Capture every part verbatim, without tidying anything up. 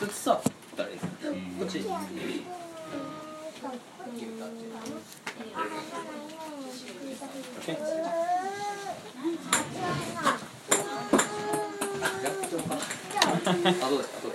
どっち座ったらいいですか？こっち。OK。あ、どうですか？どうですか？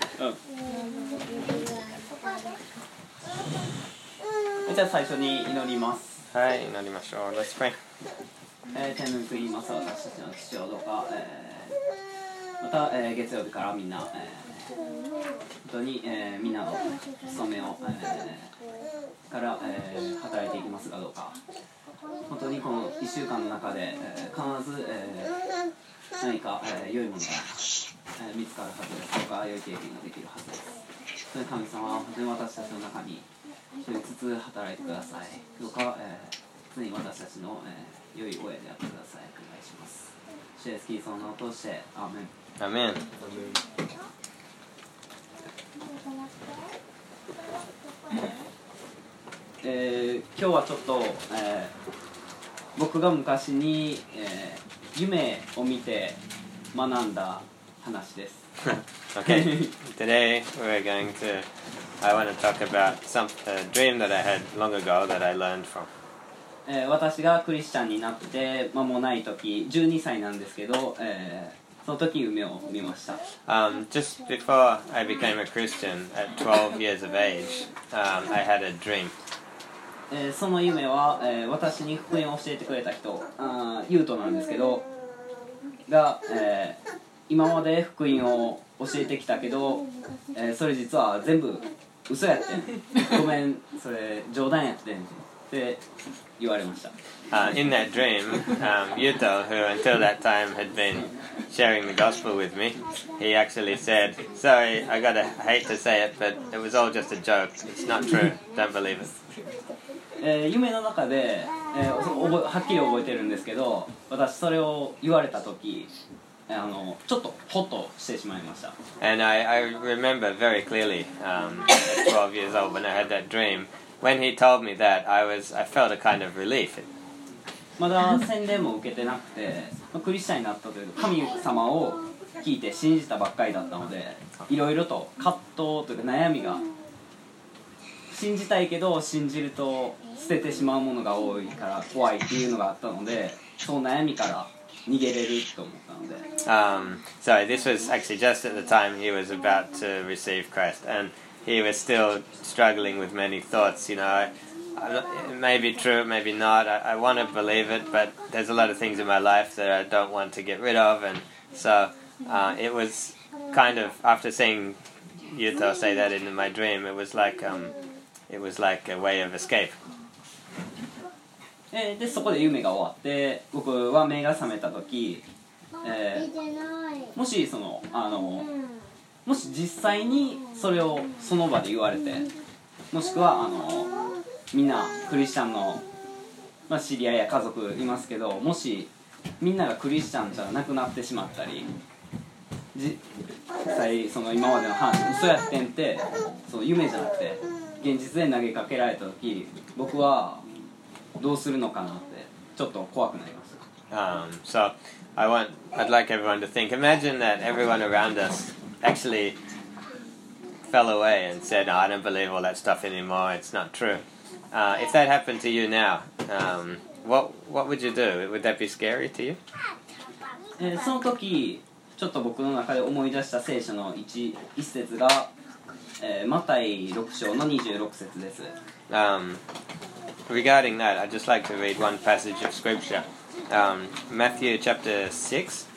うん。じゃあ最初に祈ります。 はい、祈りましょう。Let's pray。 えー、天の御国ます私たちの父をどうか、えー、また、えー、月曜日からみんな、えー、本当に、えー、みんなの務めを、えー、から、えー、働いていきますがどうか本当にこのいっしゅうかんの中で、えー、必ず、えー、何か、えー、良いものが、えー、見つかるはずです。どうか良い経験ができるはずです。本当に神様は本当に私たちの中に一人ずつ働いてください。どうか、えー、常に私たちの、えー良い親であってください。お願いします。主イエスキリストの名を通して、アーメン。 アーメン。 えー、今日はちょっと、えー、僕が昔に、えー、夢を見て学んだ話です。 Okay. Today we're going to. I want to talk about some a dream that I had long ago that I learned from. えー、私がクリスチャンになって間もない時じゅうにさいなんですけど、えー、その時夢を見ました。 Um, just before I became a Christian at twelve years of age, um, I had a dream. えー、その夢は、えー、私に福音を教えてくれた人、あユートなんですけどが、えー、今まで福音を教えてきたけど、えー、それ実は全部嘘やってんごめんそれ冗談やってんって言われました。 Uh, in that dream, um, Yuto, who until that time had been sharing the gospel with me, he actually said, "Sorry, I gotta I hate to say it, but it was all just a joke. It's not true. Don't believe it." えー、夢の中で、えー、覚えはっきり覚えてるんですけど、私それを言われた時、あのちょっとホッとしてしまいました。 And I, I remember very clearly um, at twelve years old when I had that dream. When he told me that, I was I felt a kind of relief. まだ洗礼も受けてなくて、クリスチャンになったという神様を聞いて信じたばっかりだったので、いろいろと葛藤というか悩みが、信じたいけど信じると捨ててしまうものが多いから怖いっていうのがあったので、その悩みから逃げれると思ったので。 Um, sorry, this was actually just at the time he was about to receive Christ, and he was still struggling with many thoughts. You know, I, it may be true, maybe not. I, I want to believe it, but there's a lot of things in my life that I don't want to get rid of, and so uh, it was kind of after seeing Yuto say that in my dream, it was like um, it was like a way of escape. えー、でそこで夢が終わって僕は目が覚めた時、えー、もしそのあのもし実際にそれをその場で言われて、もしくはあのみんなクリスチャンの、まあ、知り合いや家族いますけど、もしみんながクリスチャンじゃなくなってしまったり、実際その今までの話嘘やってんってその夢じゃなくて現実で投げかけられた時、僕はどうするのかなってちょっと怖くなりました。 Um, so I want, I'd like everyone to think. Imagine that everyone around us actually fell away and said, "Oh, I don't believe all that stuff anymore. It's not true." Uh, if that happened to you now, um, what what would you do? Would that be scary to you? えー、その時ちょっと僕の中で思い出した聖書の 一, 一節が、えー、マタイろく章のにじゅうろく節です。 Um, regarding that, I'd just like to read one passage of scripture. Um, Matthew chapter six.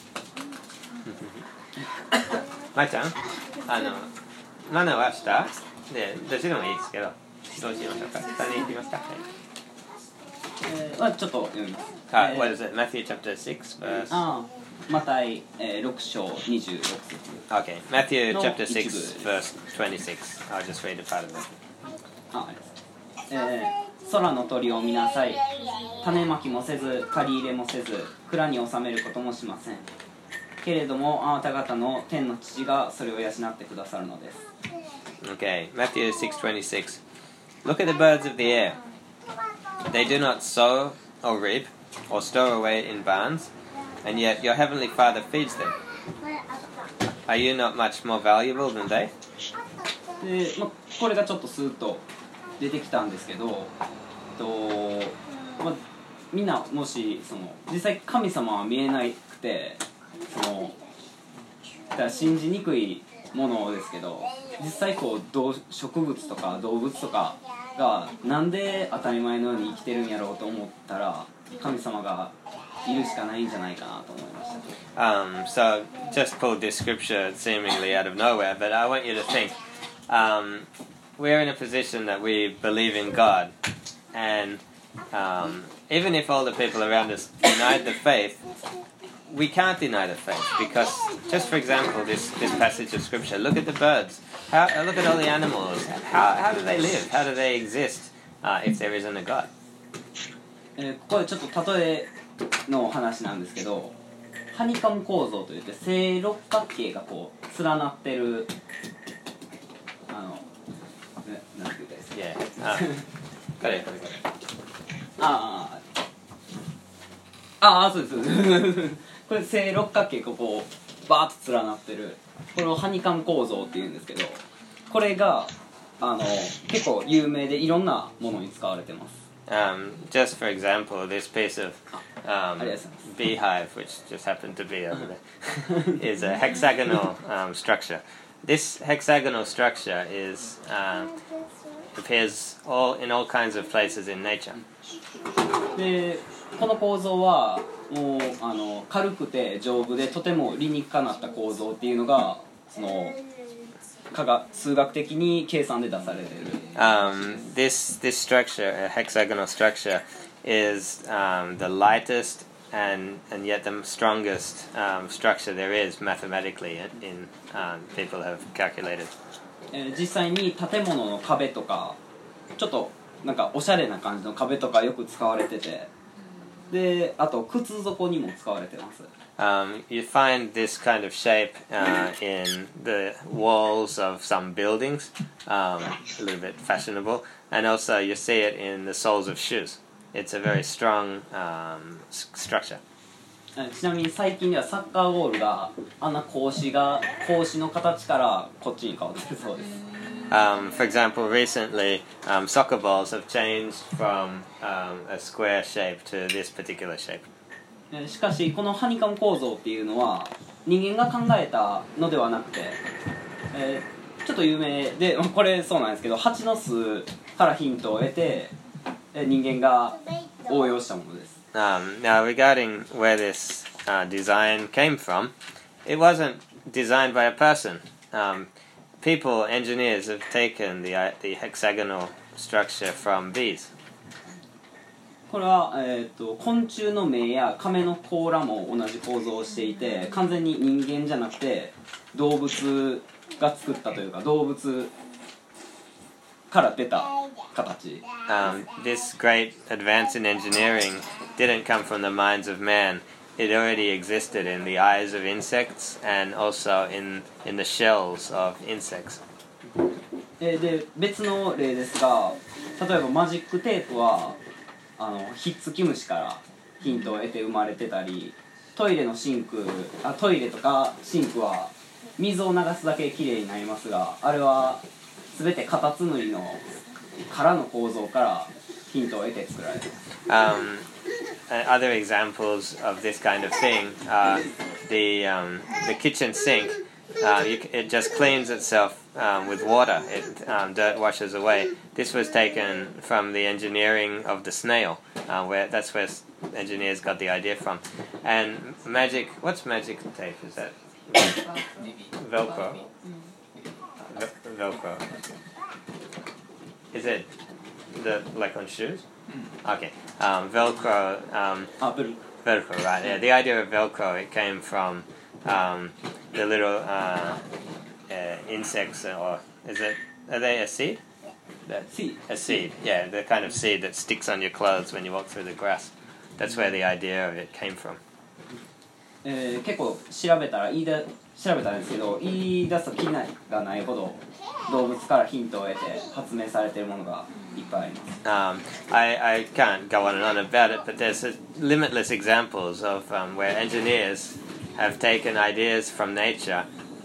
まいちゃん、あのななは下でどっちでもいいですけど、どうしましょうか。下に行きますか。はい。 えー、はちょっと読みます。 Uh, what is it? Matthew chapter six verse. ああ、マタイ、えー、ろく章にじゅうろく節。 Okay, Matthew chapter six verse twenty-six. I'll just read a part of it. あ、あります。えー、空の鳥を見なさい。種まきもせず、刈り入れもせず、蔵に収めることもしません。けれどもあなた方の天の父がそれを養ってくださるのです。 Okay, Matthew six twenty-six. Look at the birds of the air. They do not sow or reap or store away in barns, and yet your heavenly Father feeds them. Are you not much more valuable than they? で、まあ、これがちょっとスーッと出てきたんですけど、とまあ、みんなもしその実際神様は見えなくてそのだから信じにくいものですけど、実際こう動植物とか動物とかがなんで当たり前のように生きてるんやろうと思ったら神様がいるしかないんじゃないかなと思いました。 Um, so just pulled this scripture seemingly out of nowhere, but I want you to think. Um, we're in a position that we believe in God, and um, even if all the people around us denied the faith, we can't deny the faith because, just for example, this, this passage of scripture. Look at the birds. How, look at all the animals. How, how do they live? How do they exist uh, if there isn't a God? えー、ここでちょっと例えの話なんですけど、ハニカム構造といって正六角形がこう連なってるあのね、なんて言ったらいいですか。 Yeah. Uh, got it, got it, got it. ああああそうです。これ正六角形がこうバーッと連なってるこれをハニカム構造っていうんですけど、これがあの結構有名でいろんなものに使われてます。 Um, just for example, this piece of um, beehive, which just happened to be over there, is a hexagonal um, structure. This hexagonal structure is uh, appears all in all kinds of places in nature. で、この構造はもうあの軽くて丈夫でとても理にかなった構造っていうのがその科学数学的に計算で出されている。 Um, this this structure, a hexagonal structure, is um, the lightest and and yet the strongest um, structure there is mathematically. In, in um, people have calculated. えー、実際に建物の壁とかちょっとなんかおしゃれな感じの壁とかよく使われてて、であと靴底にも使われてます。 Um, you find this kind of shape uh, in the walls of some buildings, um, a little bit fashionable, and also you see it in the soles of shoes. It's a very strong um, s- structure. ちなみに最近ではサッカーゴールがあんな格子が格子の形からこっちに変わってるそうです。 Um, for example, recently um, soccer balls have changed from um, a square shape to this particular shape. しかしこのハニカム構造っていうのは人間が考えたのではなくて、えー、ちょっと有名でこれそうなんですけど蜂の巣からヒントを得て人間が応用したものです。 Um, now, regarding where this uh, design came from, it wasn't designed by a person. Um, people, engineers, have taken the uh, the hexagonal structure from bees. これは、えー、と昆虫の目や亀の甲羅も同じ構造をしていて、完全に人間じゃなくて動物が作ったというか動物から出た形。 Um, this great advance in engineering didn't come from the minds of man. It already existed in the eyes of insects and also in in the shells of insects. えー、で別の例ですが、例えばマジックテープはあのひっつき虫からヒントを得て生まれてたり、トイレのシンクあトイレとかシンクは水を流すだけできれいになりますが、あれは全てカタツムリの殻の構造からヒントを得て作られています。 Um, other examples of this kind of thing are the um, the kitchen sink. Uh, you, it just cleans itself um, with water. It um, dirt washes away. This was taken from the engineering of the snail, uh, where that's where engineers got the idea from. And magic, what's magic tape? Is that Velcro? Vel- Velcro. Is it the like on shoes? Okay. Um, Velcro. Um, ah, Velcro, right? Yeah. The idea of Velcro, it came from um, the little uh, uh, insects, or is it? Are they a seed? That, seed. A seed. Yeah, the kind of seed that sticks on your clothes when you walk through the grass. That's where the idea of it came from. えー、結構調べたら言いだ調べたんですけど、言い出すときりがないほど動物からヒントを得て発明されているものがいっぱいあります。 Um, I, I can't go on and on about it, but there's uh, limitless examples of um, where engineers have taken ideas from nature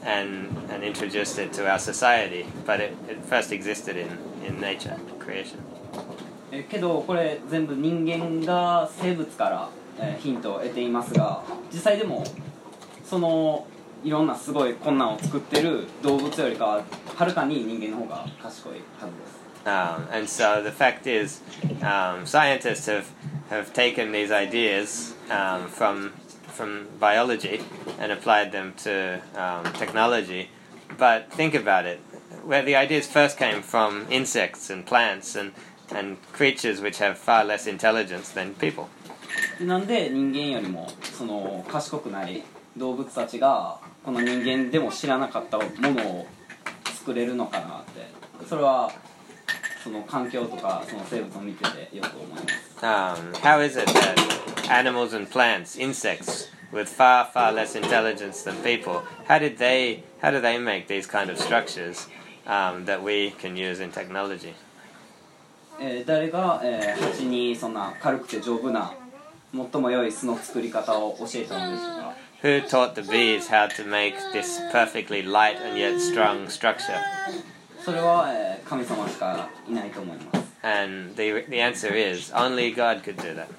and and introduced it to our society, but it, it first existed in, in nature, creation. えけどこれ全部人間が生物から、えー、ヒントを得ていますが、実際でもそのいろんなすごい困難を作ってる動物よりかははるかに人間の方が賢いはずです。 Um, and so the fact is, um, scientists have, have taken these ideas um, from from biology and applied them to um, technology. But think about it, where the ideas first came from insects and plants and, and creatures which have far less intelligence than people. でなんで人間よりもその賢くない動物たちがこの人間でも知らなかったものを作れるのかなって、それはその環境とかその生物を見ててよく思います。 Um, how is it that animals and plants, insects, with far far less intelligence than people, how did they how do they make these kind of structures um, that we can use in technology? えー、誰が、えー、蜂にそんな軽くて丈夫な最も良い巣の作り方を教えたのでしょうか。 Who taught the bees how to make this perfectly light and yet strong structure? それは、えー、神様しかいないと思います。 And the the answer is only God could do that.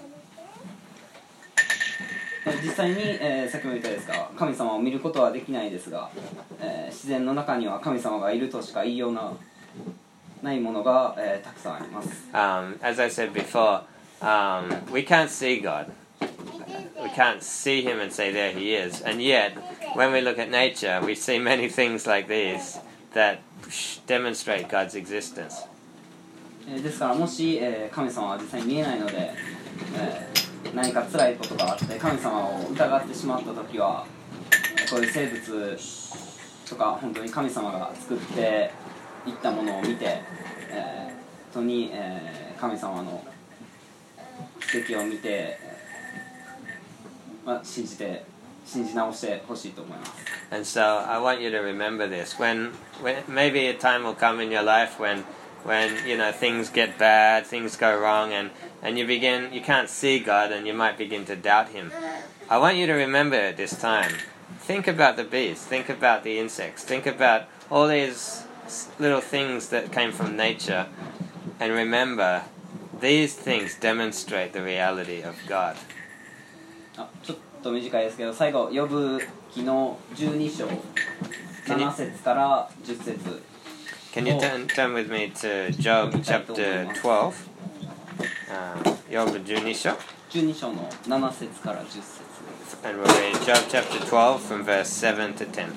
実際に、えー、さっきも言ったですが、神様を見ることはできないですが、えー、自然の中には神様がいるとしか言いようなないものが、えー、たくさんあります。 Um, as I said before, um, we can't see God. We can't see him and say there he is. And yet, when we look at nature, we see many things like these that demonstrate God's existence. えー、ですからもし、えー、神様は実際に見えないので、えー何か辛いことがあって神様を疑ってしまった時はこういう生物とか本当に神様が作っていったものを見て、えー、本当に、えー、神様の奇跡を見て、えーまあ、信じて信じ直してほしいと思います。 And so I want you to remember this. When, when maybe a time will come in your life when when you know things get bad, things go wrong, and, and you begin you can't see God and you might begin to doubt him. I want you to remember at this time, think about the bees, think about the insects, think about all these little things that came from nature, and remember these things demonstrate the reality of God. あ、ちょっと短いですけど、最後ヨブ記のじゅうに章なな節からじゅっ節。 Can you turn, turn with me to Job chapter twelve? Uh, Job じゅうに章? じゅうに章のなな節からじゅっ節。 And we'll read Job chapter twelve from verse seven to ten.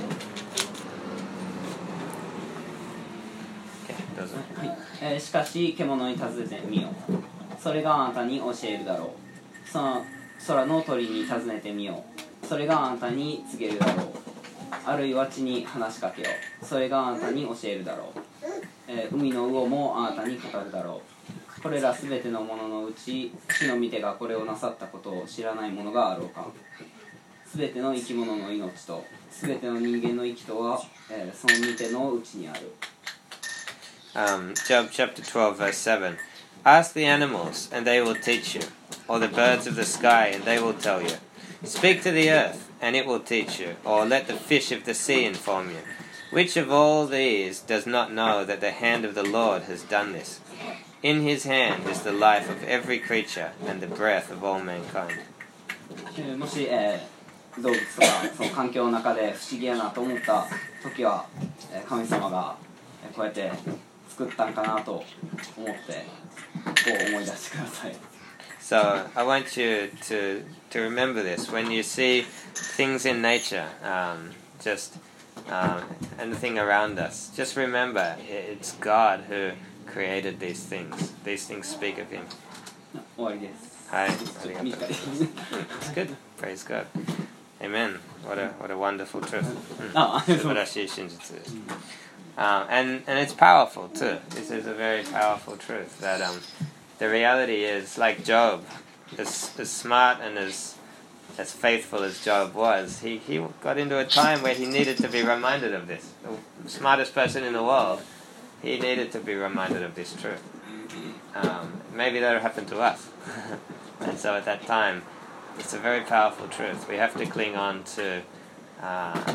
Okay, どうぞ。 はい、えー、しかし獣に尋ねてみよう。それがあなたに教えるだろう。その空の鳥に尋ねてみよう。それがあなたに告げるだろう。あるいは地に話しかけよう。それがあなたに教えるだろう。えー、海の魚もあなたに語るだろう。これらすべてのもののうち主の御手がこれをなさったことを知らないものがあろうか。すべての生き物の命とすべての人間の息とは、えー、その御手のうちにある。 Um, Job chapter twelve verse seven. Ask the animals and they will teach you, or the birds of the sky and they will tell you. Speak to the earth and it will teach you, or let the fish of the sea inform you. Which of all these does not know that the hand of the Lord has done this? In his hand is the life of every creature and the breath of all mankind. もし、えー、動物とかその環境の中で不思議やなと思った時は、えー、神様がこうやって作ったんかなと思ってこう思い出してください。 So I want you to to remember this when you see things in nature, um, just um, anything around us. Just remember, it's God who created these things. These things speak of Him. 終わりです。 はい、ありがとうございます。It's good. Praise God. Amen. What a what a wonderful truth. あ、 素晴らしい真実です。Um, and and it's powerful too. This is a very powerful truth that um, the reality is like Job, as as smart and as as faithful as Job was, he he got into a time where he needed to be reminded of this. The smartest person in the world, he needed to be reminded of this truth. Um, maybe that'll happen to us. And so at that time, it's a very powerful truth. We have to cling on to uh,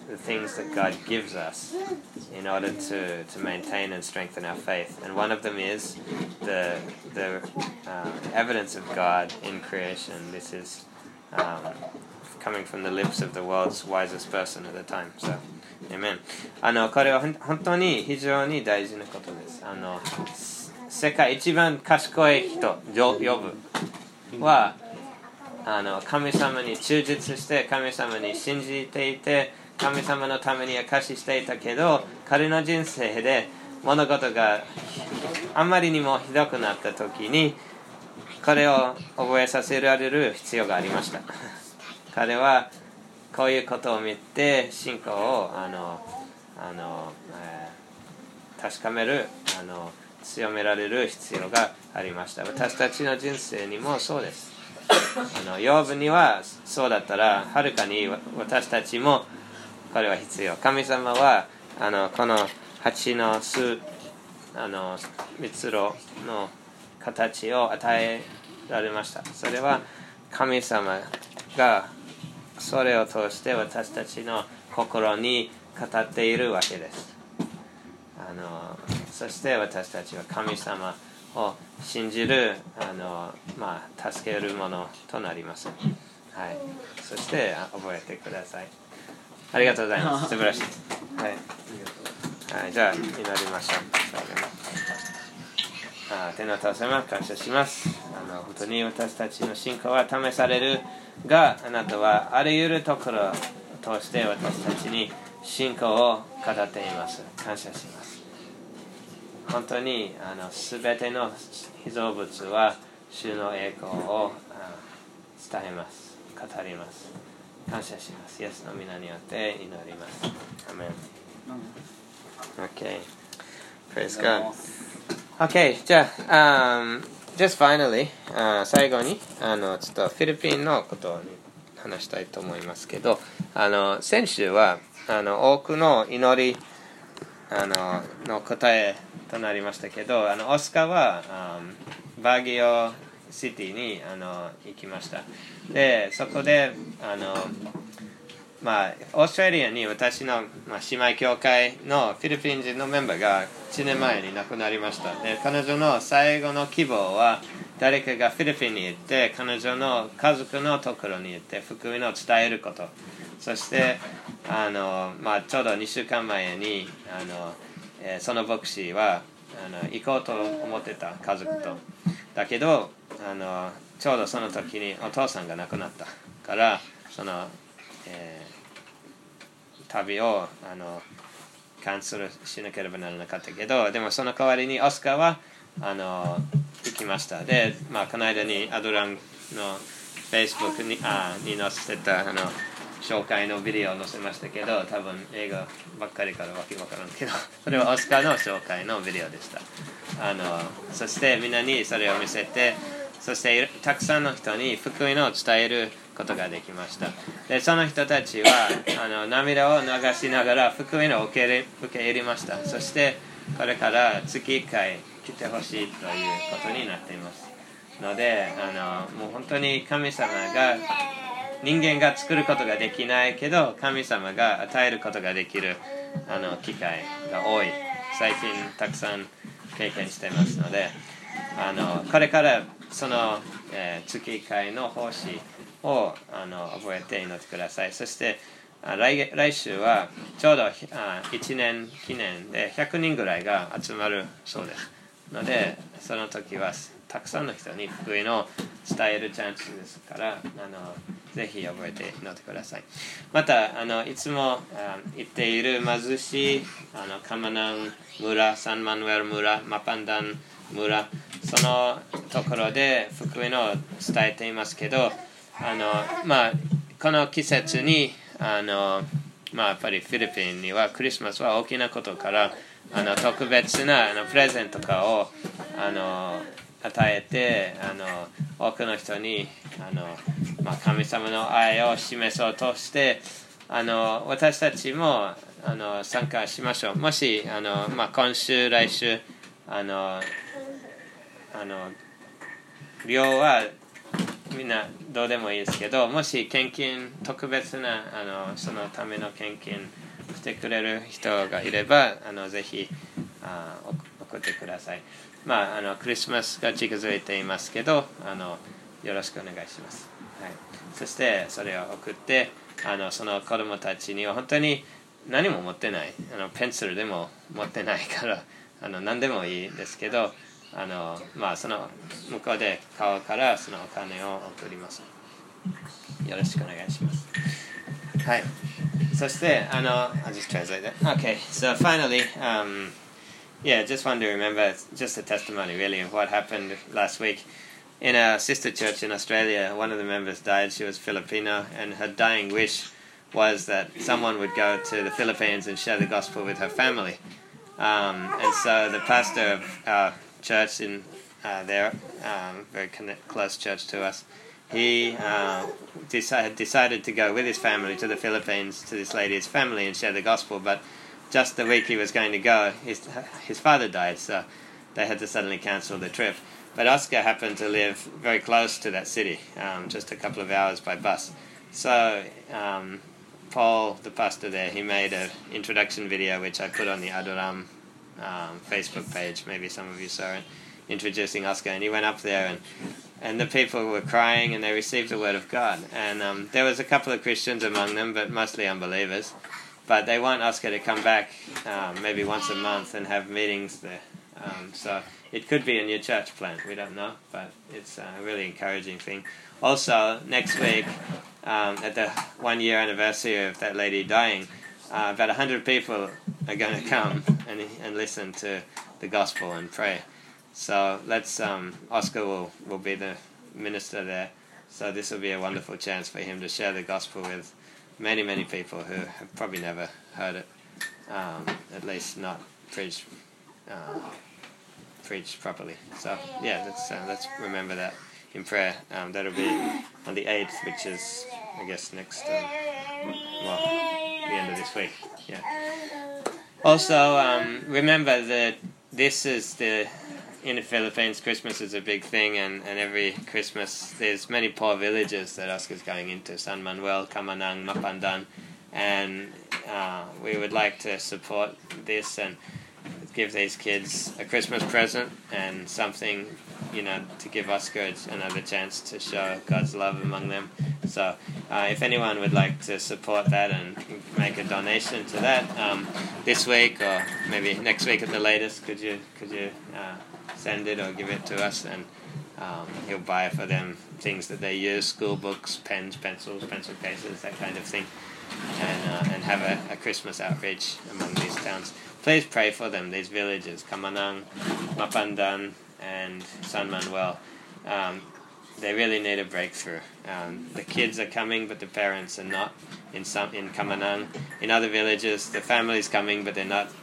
the things that God gives us in order to, to maintain and strengthen our faith. And one of them is the, the uh, evidence of God in creation. This is um, coming from the lips of the world's wisest person at the time. So, Amen. あの、これは本当に非常に大事なことです。あの、世界一番賢い人、ヨブは、あの神様に忠実して神様に信じていて神様のために証ししていたけど彼の人生で物事があまりにもひどくなった時にこれを覚えさせられる必要がありました彼はこういうことを見て信仰をあのあの、えー、確かめるあの強められる必要がありました。私たちの人生にもそうです。あのヨブにはそうだったらはるかに私たちもこれは必要。神様はあのこの蜂の巣あの蜜ろの形を与えられました。それは神様がそれを通して私たちの心に語っているわけです。あのそして私たちは神様を信じるあの、まあ、助けるものとなります、はい、そして覚えてください。ありがとうございます。素晴らしい、はいはい、じゃあ祈りましょう。あ天のお父様感謝します。あの本当に私たちの信仰は試されるがあなたはあらゆるところを通して私たちに信仰を語っています。感謝します。本当にあの全ての被造物は主の栄光を伝えます、語ります。感謝します。イエスの皆によって祈ります。アメン。Okay. Praise God. Okay. じゃあ、um, just finally、uh, 最後にあのちょっとフィリピンのことを話したいと思いますけど、あの先週はあの多くの祈りあのの答えとなりましたけど、あのオスカーはあバギオシティにあの行きました。でそこであの、まあ、オーストラリアに私の、まあ、姉妹教会のフィリピン人のメンバーがいちねんまえに亡くなりました。で彼女の最後の希望は誰かがフィリピンに行って彼女の家族のところに行って福音を伝えること。そしてあの、まあ、ちょうどにしゅうかんまえにあの、えー、その牧師はあの行こうと思ってた家族とだけどあのちょうどその時にお父さんが亡くなったからその、えー、旅をあのキャンセルしなければならなかったけどでもその代わりにオスカーはあの行きました。で、まあ、この間にアドランの Facebook に, あに載せたあの紹介のビデオを載せましたけど多分映画ばっかりからわけわからんけどそれはオスカーの紹介のビデオでした。あのそしてみんなにそれを見せてそしてたくさんの人に福音を伝えることができました。でその人たちはあの涙を流しながら福音を受け入れ、受け入れました。そしてこれから月いっかい来てほしいということになっていますのであのもう本当に神様が人間が作ることができないけど神様が与えることができるあの機会が多い最近たくさん経験していますのであのこれからその、えー、月いっかいの奉仕をあの覚えて祈ってください。そして来, 来週はちょうどあいちねん記念でひゃくにんぐらいが集まるそうですのでその時はたくさんの人に福音を伝えるチャンスですからあのぜひ覚えて祈ってください。またあのいつも言っている貧しいあのカマナン村サンマヌエル村マパンダン村そのところで福音を伝えていますけどあの、まあ、この季節にあの、まあ、やっぱりフィリピンにはクリスマスは大きなことからあの特別なあのプレゼントとかをあの与えてあの多くの人にあの、まあ、神様の愛を示そうとしてあの私たちもあの参加しましょう。もしあの、まあ、今週来週あのあの量はみんなどうでもいいですけど、もし献金特別なあのそのための献金してくれる人がいれば、あのぜひあ送ってください。まああのクリスマスが近づいていますけど、あのよろしくお願いします。はい、そしてそれを送って、あのその子供たちには本当に何も持ってない、あのペンシルでも持ってないから、あの何でもいいですけど、あのまあその向こうで買うからそのお金を送ります。よろしくお願いします。はい。そしてあの I'll just translate that. Okay, so finally, um, yeah, just wanted to remember, it's just a testimony really of what happened last week. In a sister church in Australia, one of the members died. She was Filipino, and her dying wish was that someone would go to the Philippines and share the gospel with her family. Um, and so the pastor of our church in uh, there, um, very connect, close church to us, he uh, decided, decided to go with his family to the Philippines, to this lady's family, and share the gospel. But just the week he was going to go, his, his father died, so they had to suddenly cancel the trip. But Oscar happened to live very close to that city, um, just a couple of hours by bus. So um, Paul, the pastor there, he made an introduction video which I put on the Adoram um, Facebook page. Maybe some of you saw it, introducing Oscar. And he went up there, and and the people were crying, and they received the word of God. And um, there was a couple of Christians among them, but mostly unbelievers. But they want Oscar to come back um, maybe once a month and have meetings there. Um, so it could be a new church plant, we don't know, but it's a really encouraging thing. Also, next week, um, at the one-year anniversary of that lady dying, uh, about one hundred people are going to come and, and listen to the gospel and pray. So let's, um, Oscar will, will be the minister there, so this will be a wonderful chance for him to share the gospel with many, many people who have probably never heard it, um, at least not preached uh, preached properly. So yeah, let's uh, let's remember that in prayer. Um, that'll be on the eighth, which is I guess next um, well the end of this week. Yeah. Also, um, remember that this is the in the Philippines. Christmas is a big thing, and, and every Christmas there's many poor villages that Oscar's going into: San Manuel, Camanang, Mapandan, and uh, we would like to support this and give these kids a Christmas present and something, you know, to give Oscar another chance to show God's love among them. So uh, if anyone would like to support that and make a donation to that um, this week or maybe next week at the latest, could you could you uh, send it or give it to us, and um, he'll buy for them things that they use, school books, pens, pencils, pencil cases, that kind of thing, and uh, and have a, a Christmas outreach among these towns. Please pray for them, these villages, Camanang, Mapandan, and San Manuel. Um, they really need a breakthrough. Um, the kids are coming, but the parents are not in some in Camanang. In other villages, the family's coming, but they're not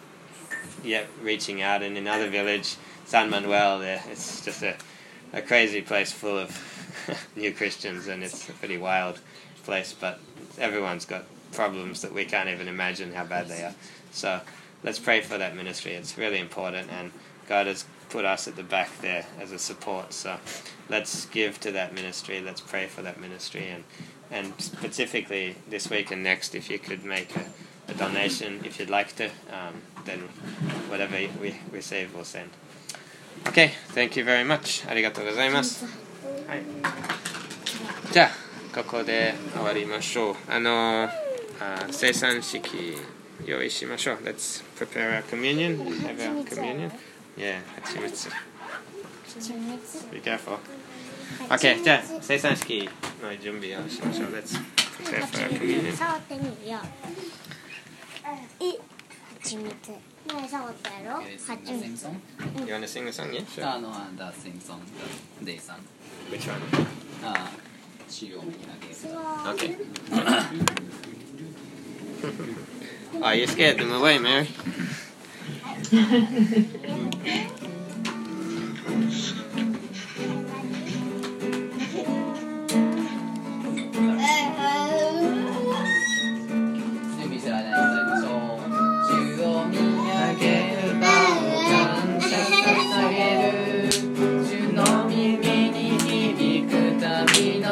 yet reaching out. And in other village, San Manuel, it's just a, a crazy place full of new Christians, and it's a pretty wild place, but everyone's got problems that we can't even imagine how bad they are. So let's pray for that ministry. It's really important, and God has put us at the back there as a support. So let's give to that ministry. Let's pray for that ministry, and and specifically this week and next, if you could make a, a donation, if you'd like to, um, then whatever we receive, we'll send. Okay, thank you very much. ありがとうございます。はい。じゃあここで終わりましょう。あのあ生産式用意しましょう。Let's prepare our communion. Have our communion. Yeah, 蜂蜜。Be careful. Okay, じゃあ生産式の準備をしましょう。Let's prepare for our communion. 触ってみよう。え、蜂蜜。ねえ、触ったやろ。蜂蜜。 You want to sing a song? Yeah, sure. Uh, no, uh, the same song, the day song. Which one? Uh, Shiromi Nage. Okay. Are you scared them away, Mary? Shiro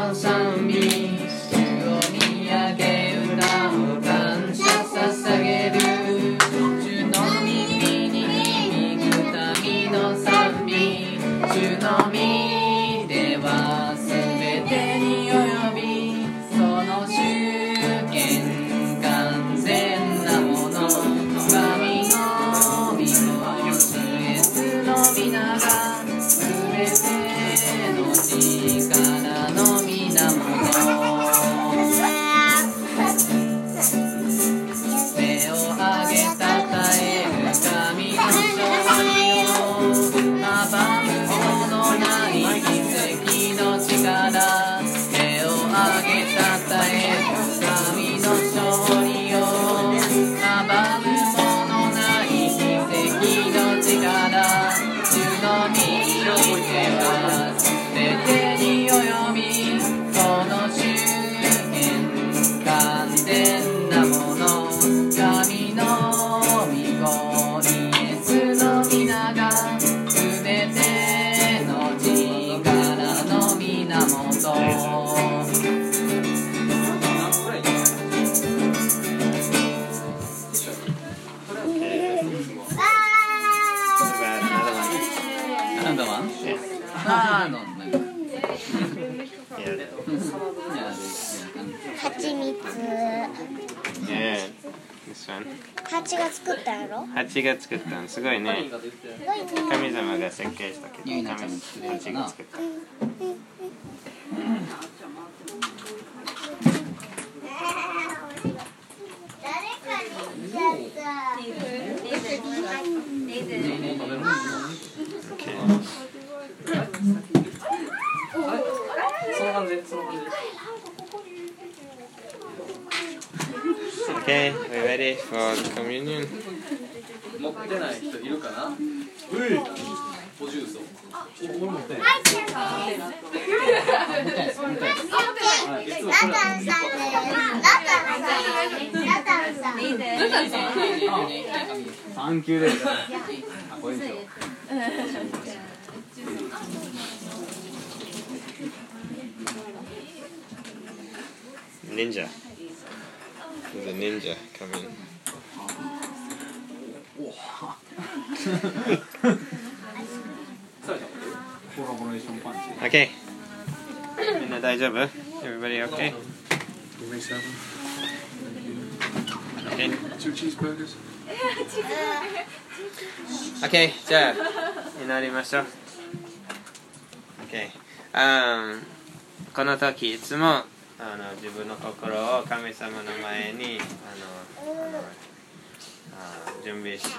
あーのなんか蜂蜜 Yeah, this one. ハチが作ったやろ。 蜂が作ったのすごいね。 すごいね。 神様が設計したけど、 ゆいなちゃんに作れるかな蜂が作った。 誰かに言っちゃった。 Okay. その感じその感じ Okay, we're ready for communion. 持ってない人いるかなお重曹俺持ってないナタンさんです。ナタンさん。ナタンさん。 サンキューですあ、これでしょ Ninja. There's a ninja coming. コラボレーションパンチ Okay. みんな大丈夫? Everybody okay? Okay. Two cheeseburgers. Okay, じゃあ祈りましょう。Okay. Um, この時いつもあの自分の心を神様の前にあのあのあ準備して、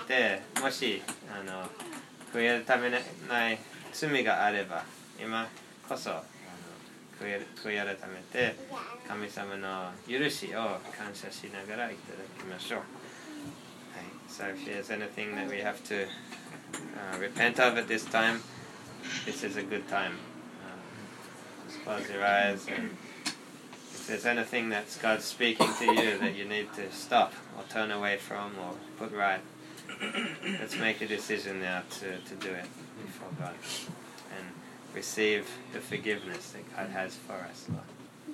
もしあの悔い改めない罪があれば今こそあの悔い悔い改めて神様の許しを感謝しながらいただきましょう。はい、So if there's anything that we have to、uh, repent of at this time, this is a good time. Uh, just close your eyes and if there's anything that's God speaking to you that you need to stop or turn away from or put right, let's make a decision now to, to do it before God and receive the forgiveness that God has for us, Lord.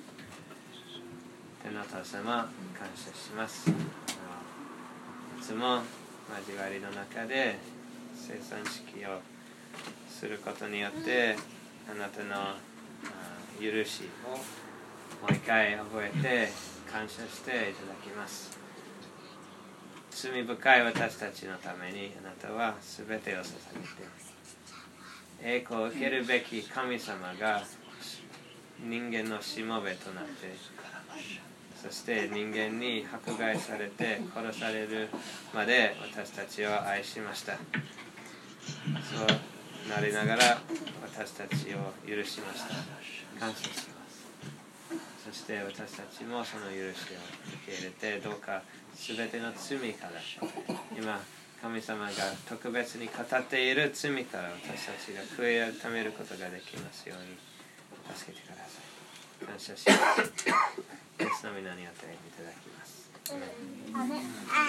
天のお父様、感謝します。いつも交わりの中で生産式をすることによってあなたの許しをもう一回覚えて感謝していただきます。罪深い私たちのためにあなたはすべてを捧げて栄光を受けるべき神様が人間のしもべとなってそして人間に迫害されて殺されるまで私たちを愛しました。そうなりながら私たちを許しました。感謝します。そして私たちもその許しを受け入れてどうかすべての罪から今神様が特別に語っている罪から私たちが悔い改めることができますように助けてください。感謝します。イエスの皆によっていただきます。アメン。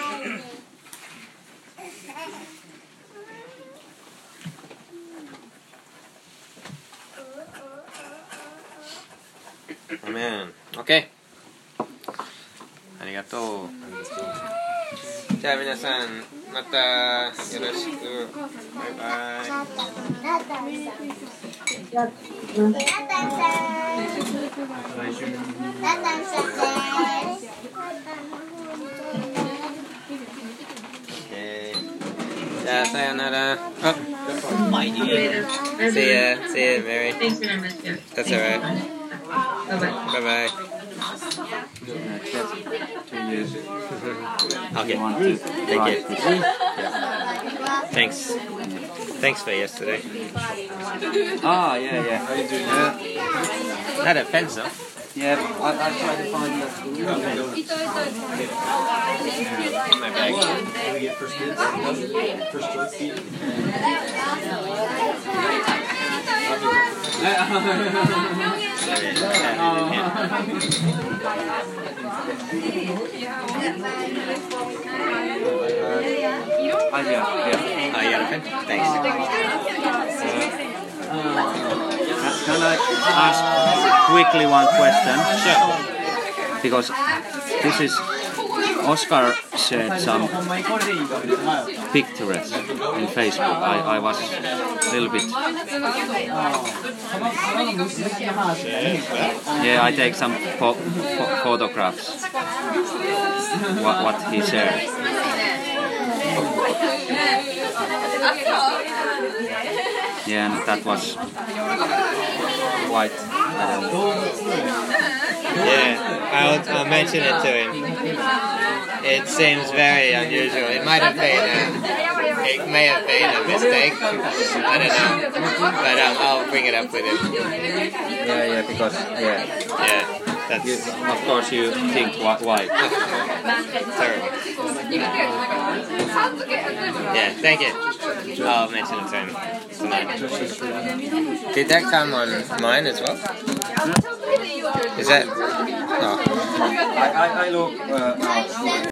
アメン。OK。ありがとう。じゃあ皆さんまたよろしく。バイバイ。 ナタンさん。ナタンさん。ナタンさんです。 じゃあさよなら。あ、See ya. See ya, Mary. Thanks very much. Yeah. That's all right. Bye bye. Bye bye. Okay. Thank you. Thanks. Thanks for yesterday. Ah, yeah, yeah. How you doing? Yeah, Not a pencil. yeah. I, I tried to find that school. In my bag. Can we get first kids? First choice? Ah, yeah, yeah. Oh, you got a pen? Thanks. Can I ask quickly one question? Sure. Because this is Oscar shared some pictures in Facebook. I, I was a little bit. Yeah, I take some pho pho photographs. What, what he shared. Yeah, and that was quite. Yeah, I'll, I'll mention it to him. It seems very unusual. It might have been a, it may have been a mistake. I don't know, but um, I'll bring it up with him. Yeah, yeah, because yeah, Yeah, that's you, of course you think why. why. terrible. Yeah, thank you. I'll mention it to him tonight. Did that come on mine as well? Is that? Oh. I, I, I look. Uh,